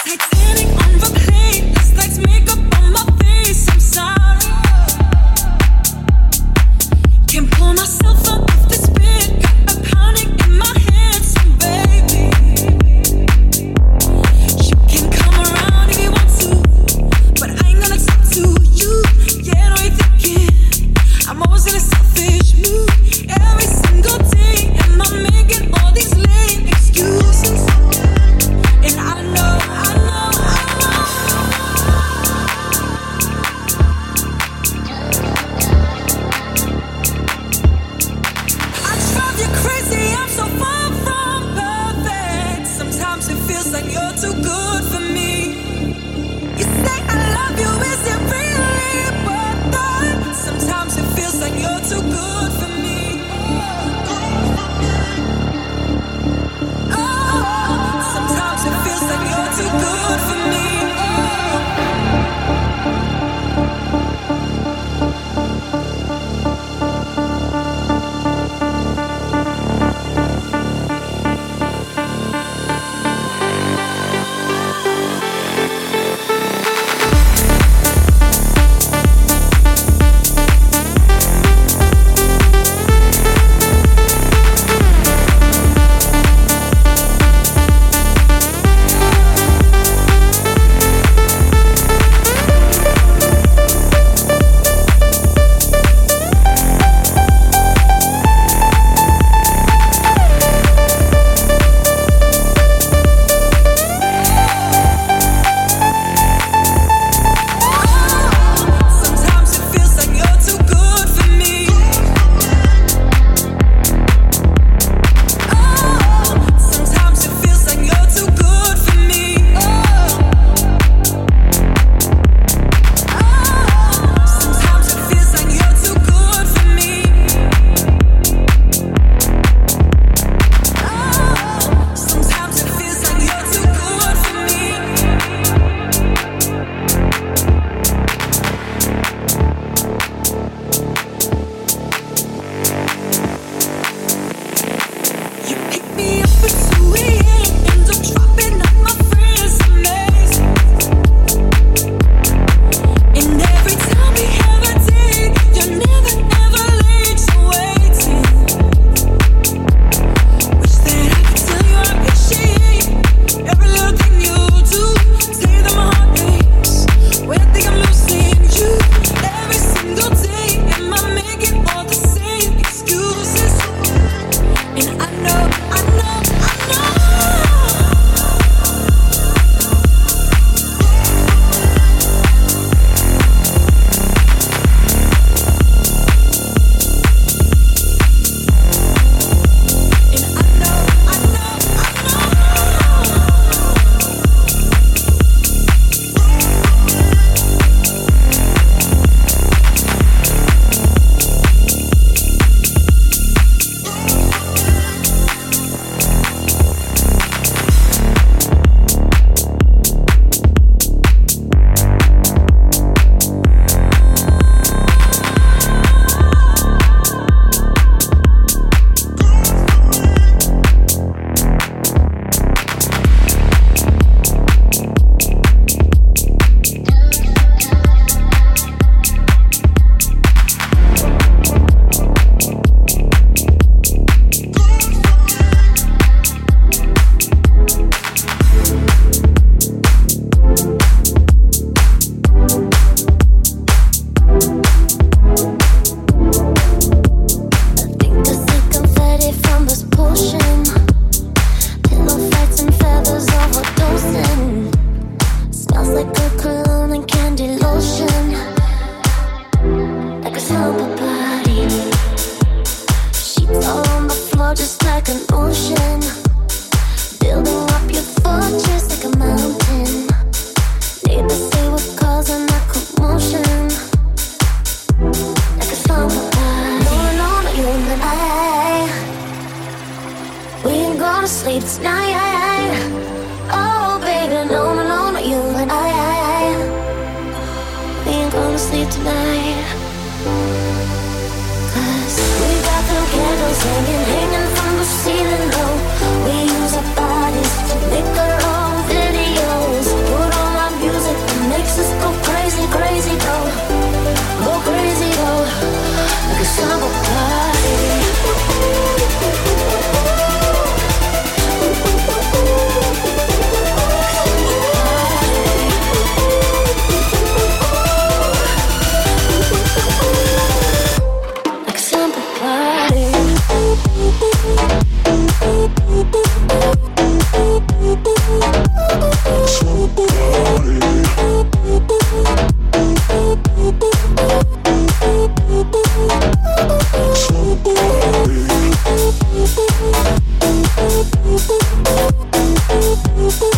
Hanging from the ceiling low. We use our bodies to make our own videos.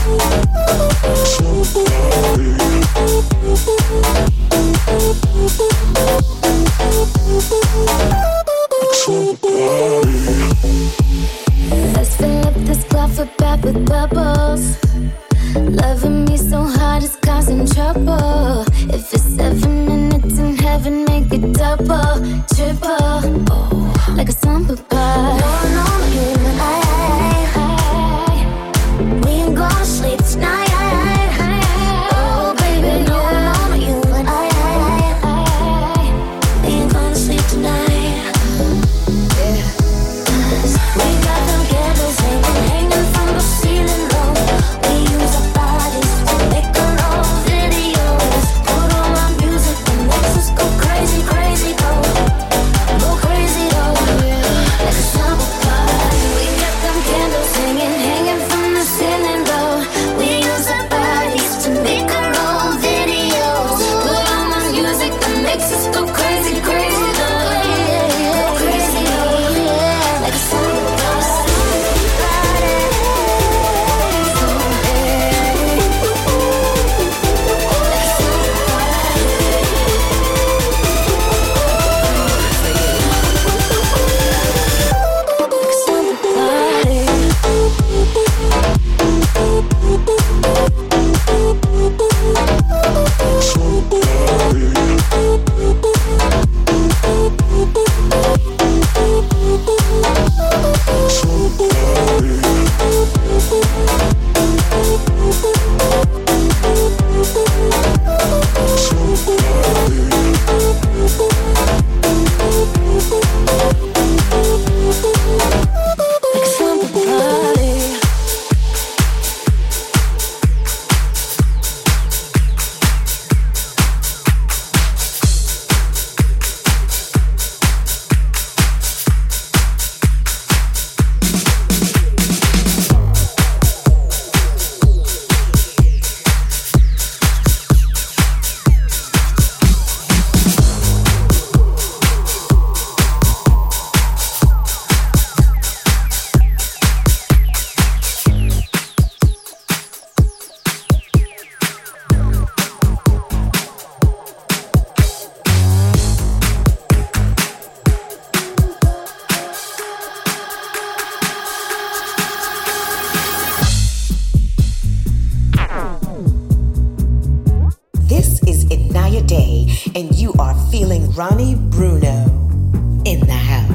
Let's fill up this closet back with bubbles. Loving me so hard it's causing trouble. If it's 7 minutes in heaven, make it double, triple. Oh, like a summer pie. No, you and I. We ain't gonna sleep tonight. Oh, baby, no, you and I. We ain't gonna sleep tonight. Yeah. We got them candles hanging from the ceiling low. We use our bodies to make our own videos. Put on our music that makes us go crazy, crazy, go crazy, yeah. Like a summer party. We got them candles hanging from the ceiling low. We use our bodies to make our own videos. Put on our music that makes us go crazy, crazy, go crazy, yeah. Like a summer Ronnie Bruno in the house.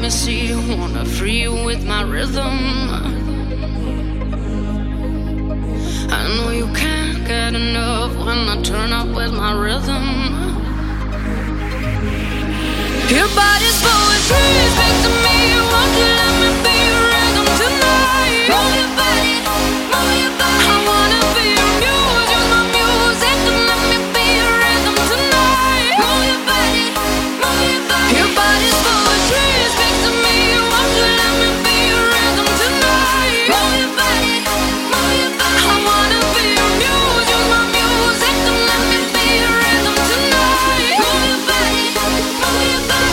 me see you, wanna free you with my rhythm. I know you can't get enough when I turn up with my rhythm. Your body's poetry, speak to me. Won't you let me be your rhythm tonight? Move your body, move your body. I wanna be your muse, use my music to let me be your rhythm tonight. Move your body, move your body. Your body's poetry, speak to me. Won't you let me be your rhythm tonight? Move your body, move your body. I wanna be your muse, use my music to let me be your rhythm tonight. Move your body, move your body.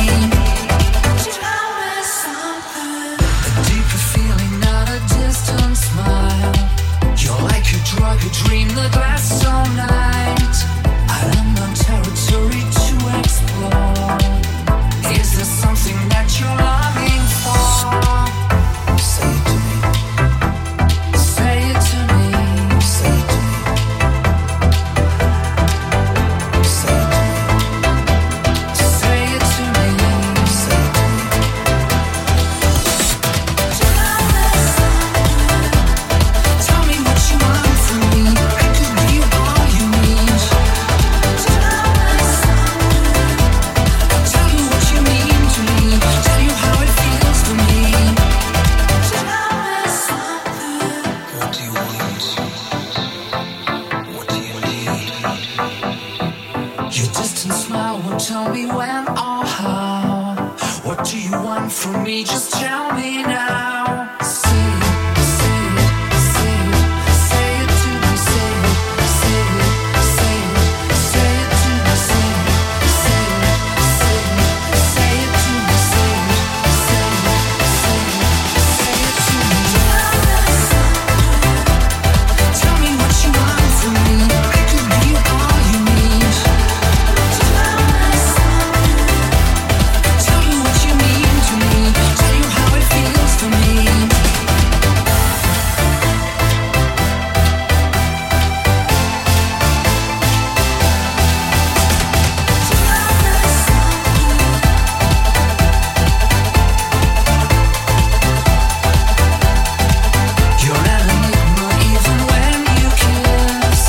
Feeling not a distance. tell me when or how. What do you want from me? Just tell me now. Say it, say it, say it, say it to me. Say it, say it, say it, say it to me. Say it, say it, say it, say it to me. Say it, say it, say it, say it to me. Tell me what you want from me. I could be all you need. Tell you what you mean to me. Tell you how it feels for me. You're an enigma even when you kiss.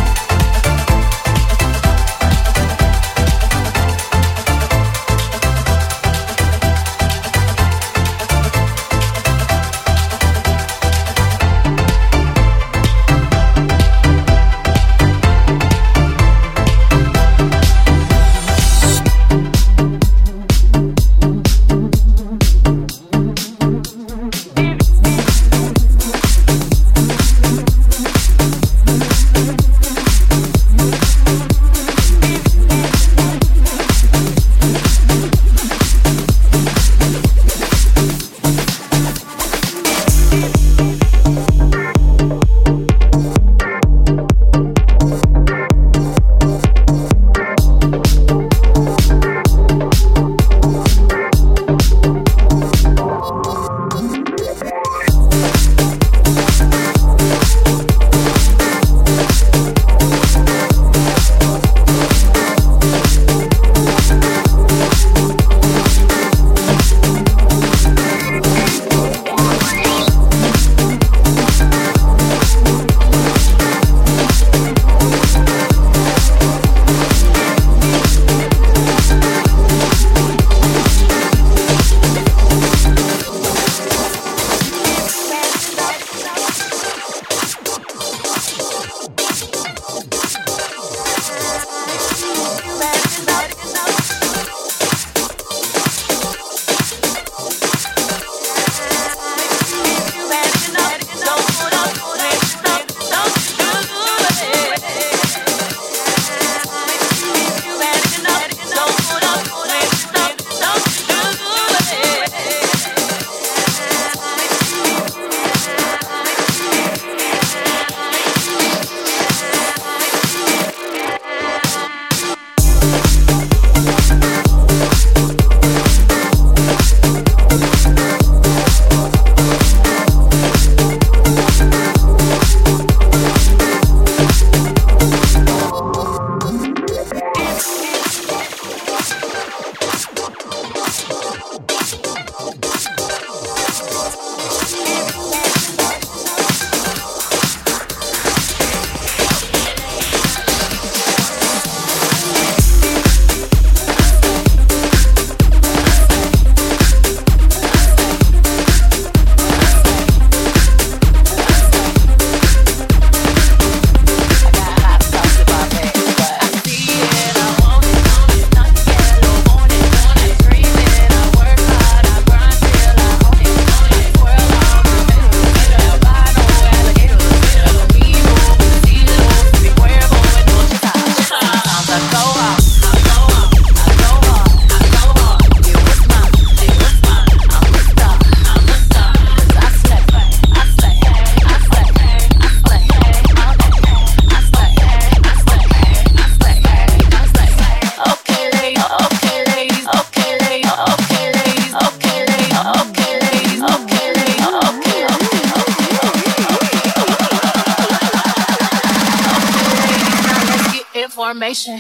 Information.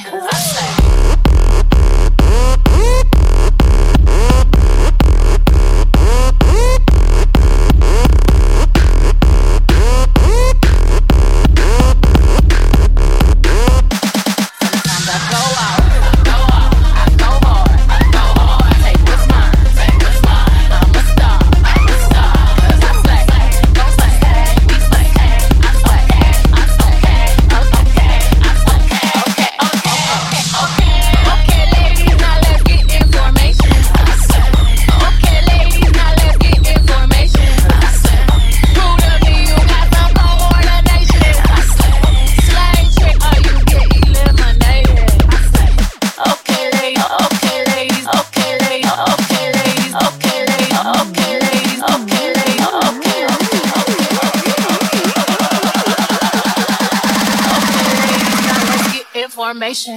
Okay. information.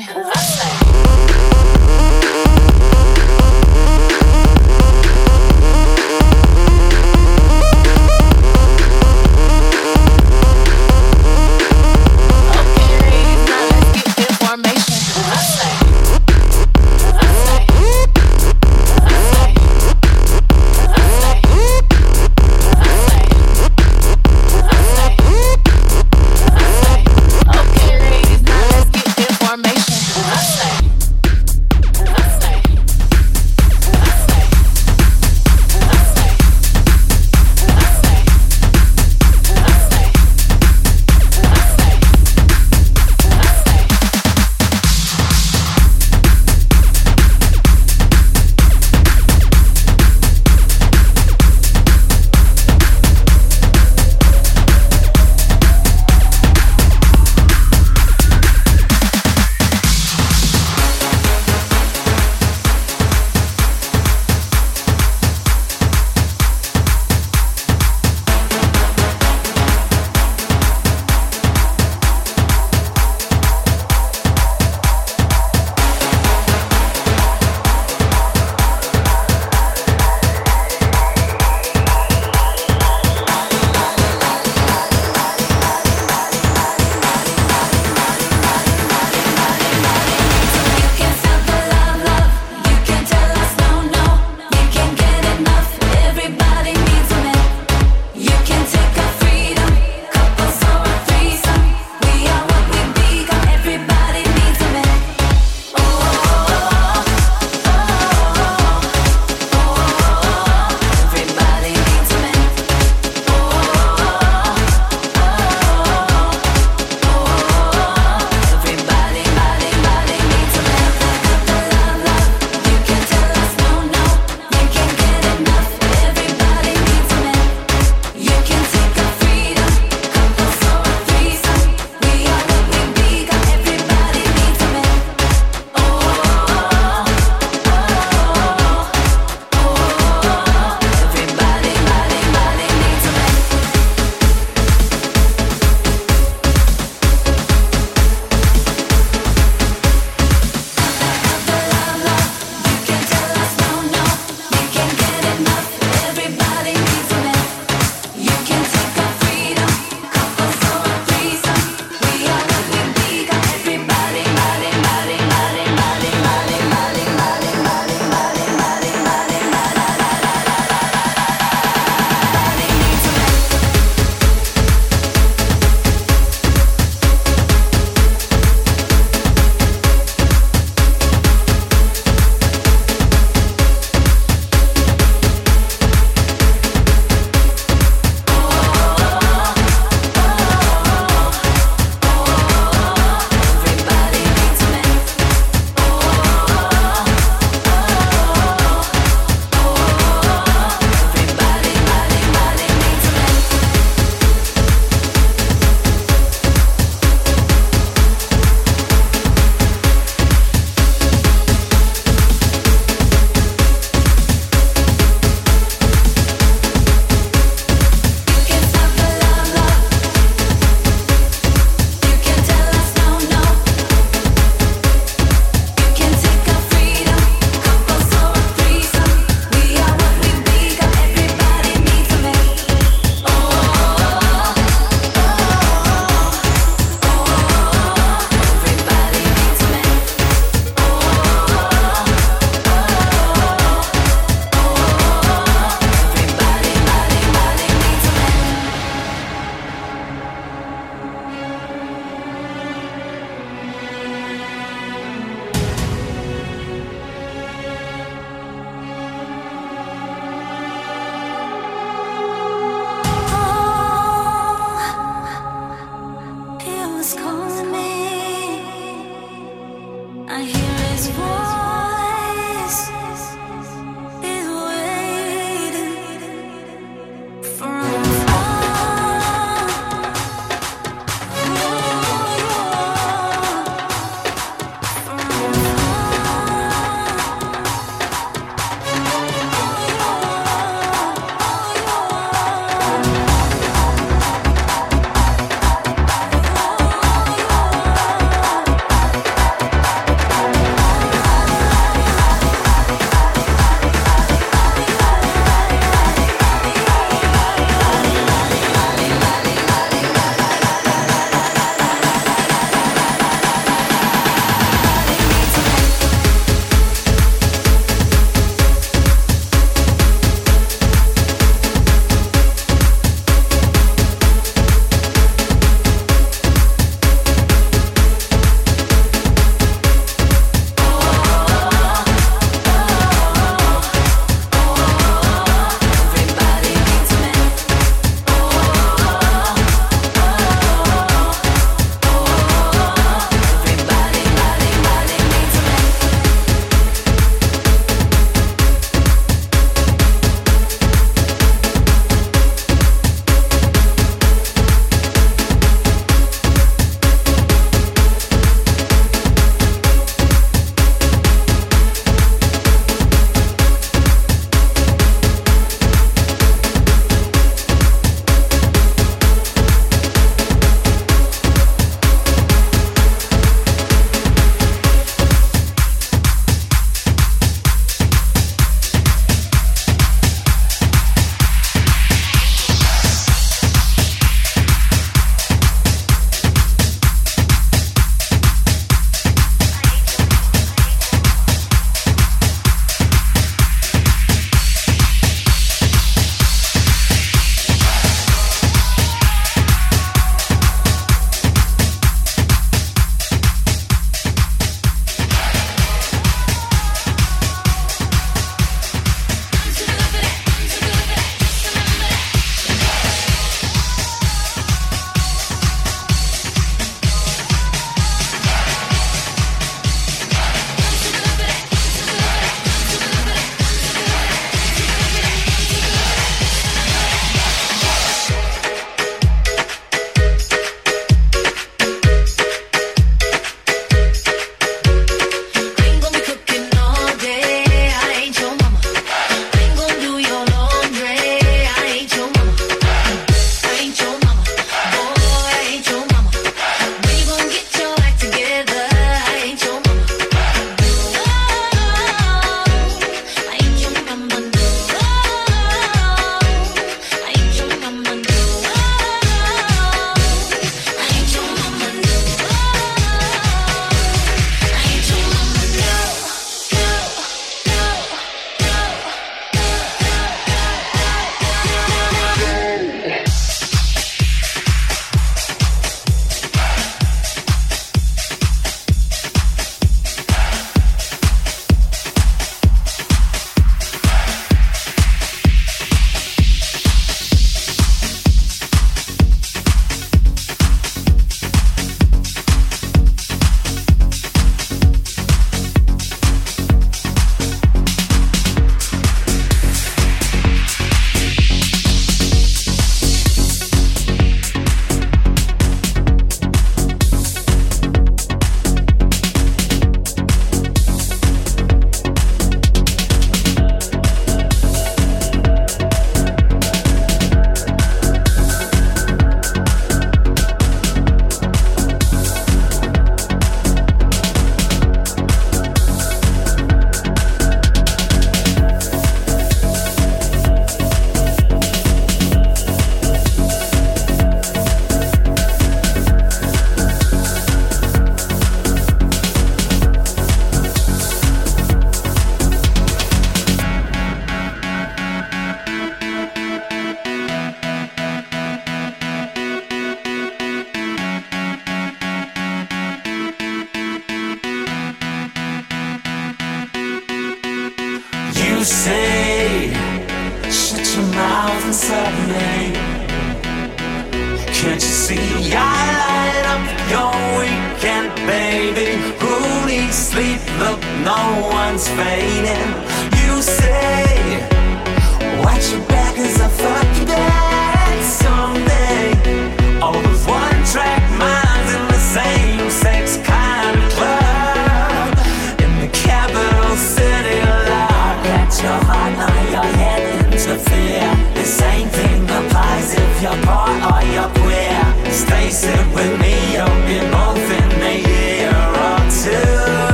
say, shut your mouth and submit. Can't you see I light up your weekend, baby? Who needs sleep? Look, no one's fading. You say, watch your back as I fuck you back someday. All those one-track minds in the same sex kind of club in the capital city. Lock at your heart, now your head interfere. The same thing applies if you're part or you're queer. Stay sit with me, you'll be both in a year or two.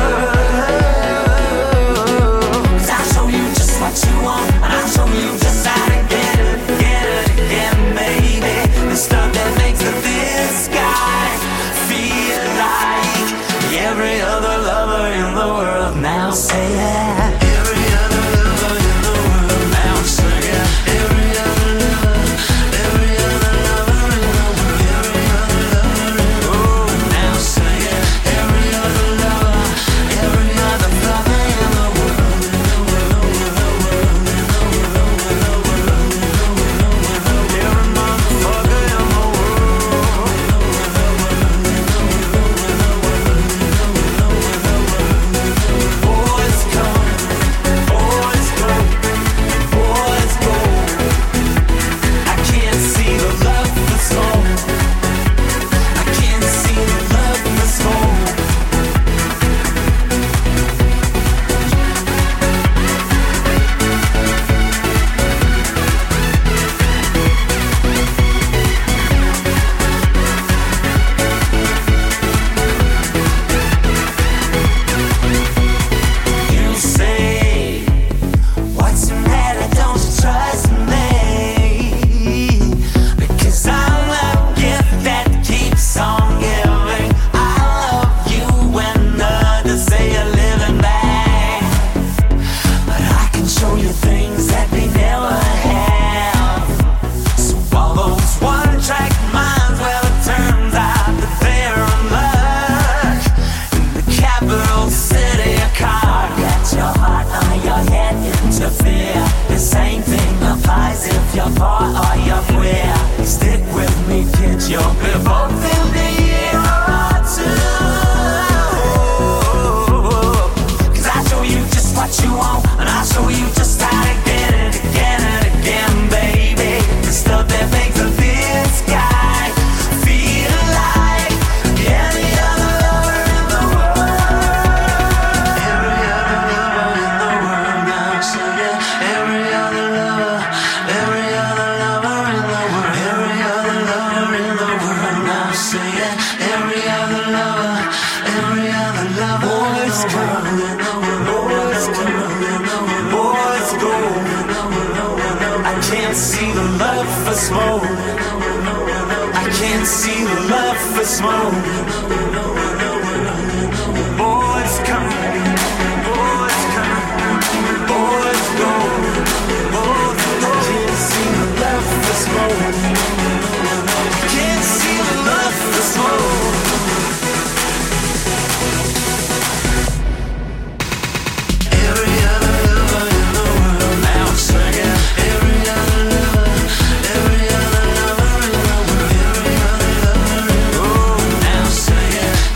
'Cause I'll show you just what you want, and I'll show you just how to get it again, baby. The stuff that makes this guy feel like every other lover in the world. Now say it. Every other lover in the world. Now say it. Every other lover, every other lover in the world. Every other lover in the world. Oh, now say it. Every other lover, every other lover in the world. Every motherfucker in the world. Boys come, boys go, boys go. I can't see the love for smoke. I can't see the love for smoke. You say, what's the matter? Don't you trust me? Because I'm a gift that keeps on giving. I love you when others say you're living back. But I can show you things that we never have. So all those one-track minds, well, it turns out that they're in luck. In the capital city, a car gets your heart on your head interfere. The same thing applies if you're part or you're queer. Stick with me, kid, you'll be both in the year or two. 'Cause I show you just what you want, and I'll show you just how to get it again, baby. The stuff that makes this guy feel like any other lover in the world. Every other lover in the world now, so yeah. Every other lover, every other lover in the world. Every other lover in the world now, so yeah. Every other lover, every other lover. Boys come, boys come, boys go. I can't see the love for smoke. I can't see the love for smoke. Boys come, boys come, boys go. Boys go. I can't see the love for smoke. I can't see the love for smoke. Every other lover in the world now sing it. Every other lover, every other lover in the world. Every other lover in the world now sing it.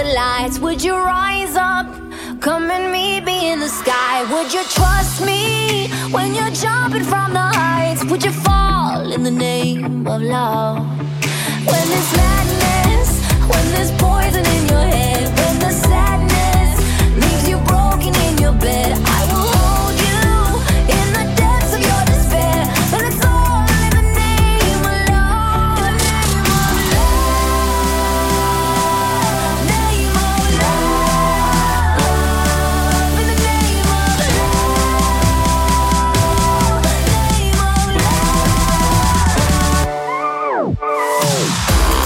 lights? Would you rise up? Come and meet me in the sky. Would you trust me when you're jumping from the heights? Would you fall in the name of love? When there's madness, when there's poison in your head, when the sadness leaves you broken in your bed, I will hold you in the depths of your despair. And it's all in the name of love. Name of love. Name of love. In the name of love. Name of love.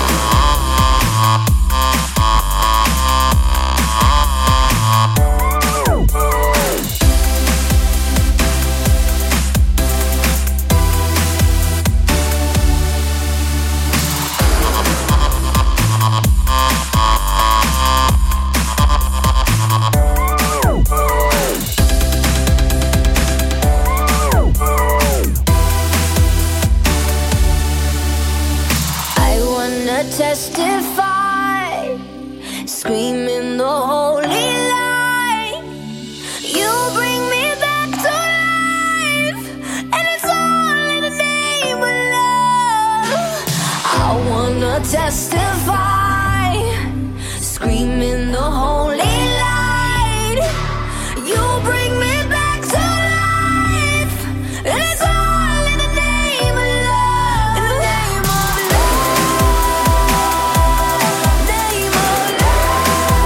Testify, screaming the holy light. You bring me back to life, and it's all in the name of love. I wanna testify, screaming the holy light. You bring me back to life, and it's all in the name of love. In the name of love. Name of love.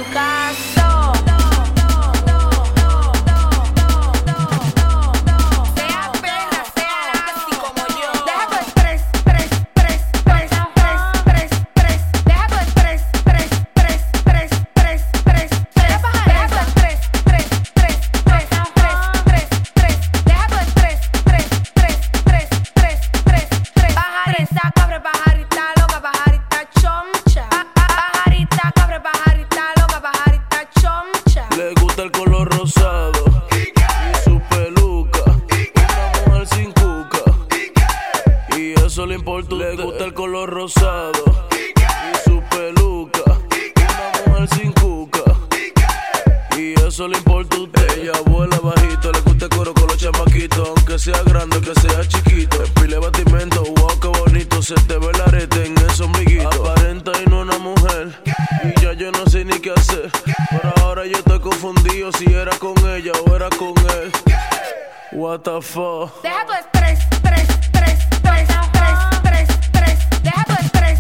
pelucazo. Sea perra, sea así como yo. Deja tu estrés, deja tu estrés, deja tu estrés, pajarita, cabra, pajarita, loca, pajarita, chomcha. Pajarita, cabra, pajarita, loca, pajarita, chomcha. Le gusta el color rosado y su peluca. Una mujer sin cuca y eso le importa. Le gusta el color rosado y su peluca. Una mujer sin cuca y eso le importa a usted. Ella vuela bajito, le gusta el coro con los chamaquitos. Aunque sea grande, que sea chiquito. Pile batimento, wow, qué bonito. Se te ve el arete en ese ombliguito. Aparenta y no una mujer y ya yo no sé ni qué hacer. Por ahora yo estoy confundido si era con ella o era con él. What the fuck. Deja tu estrés, deja tu estrés, deja tu estrés,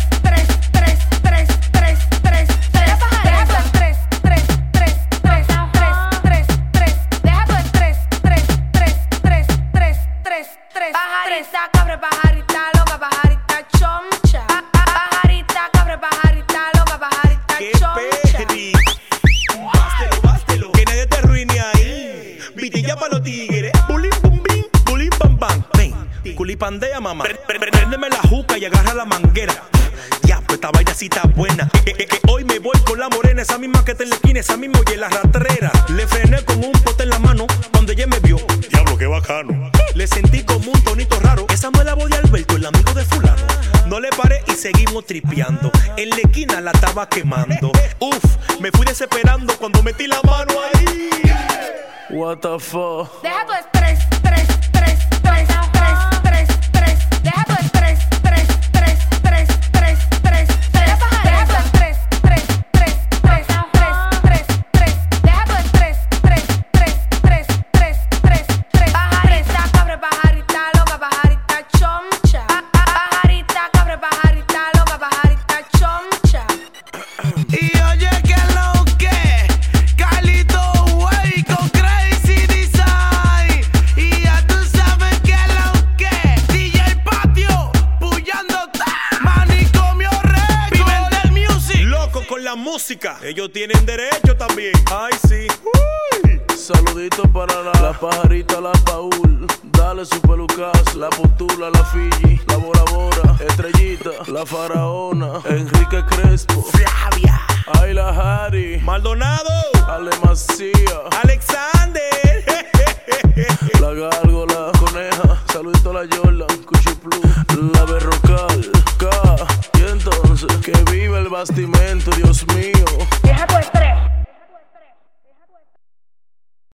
pajarita, cabra, pajarita, loca, pajarita, chomcha. Pajarita, cabra, pajarita, loca, pajarita, chomcha. Perri. Bástelo, que nadie te arruine ahí. Vitilla pa' los tigres. Bulín, bum, bim, bulín, pam, pam. Ven, culipandea, mamá. Préndeme la juca y agarra la manguera. Ya, pues esta vaina sí está buena. Que hoy me voy con la morena, esa misma que está en la esquina, esa misma y en la rastrera. Le frené con un pote en la mano cuando ella me vio. Diablo, qué bacano. Le sentí como un tonito raro. Esa no es la voz de Alberto, el amigo de fulano. No le paré y seguimos tripeando. En la esquina la estaba quemando. Uf, me fui desesperando cuando metí la mano ahí. What the fuck. Deja tu estrés, deja tu estrés, deja tu estrés, pajarita, cabra, pajarita, loca, pajarita, chomcha. Pajarita, cabra, pajarita, loca, pajarita, chomcha. Y oye que lo que Carlito Way con Crazy Design. Y ya tú sabes que lo que DJ Patio puyándote. Manicomio Record. Viven del music. Loco con la música. Ellos tienen derecho también. Ay, sí. Saludito para la pajarita, la Paul. Dale su pelucas, la Putula, la Fiji, la Bora Bora, Estrellita, la Faraona, Enrique Crespo, Flavia, Ayla Harry, Maldonado, Ale Macía, Alexander. la Gárgola, Coneja, saludito a la Jordan, Cuchiplu, la Berrocal, K. Y entonces, que vive el bastimento, Dios mío.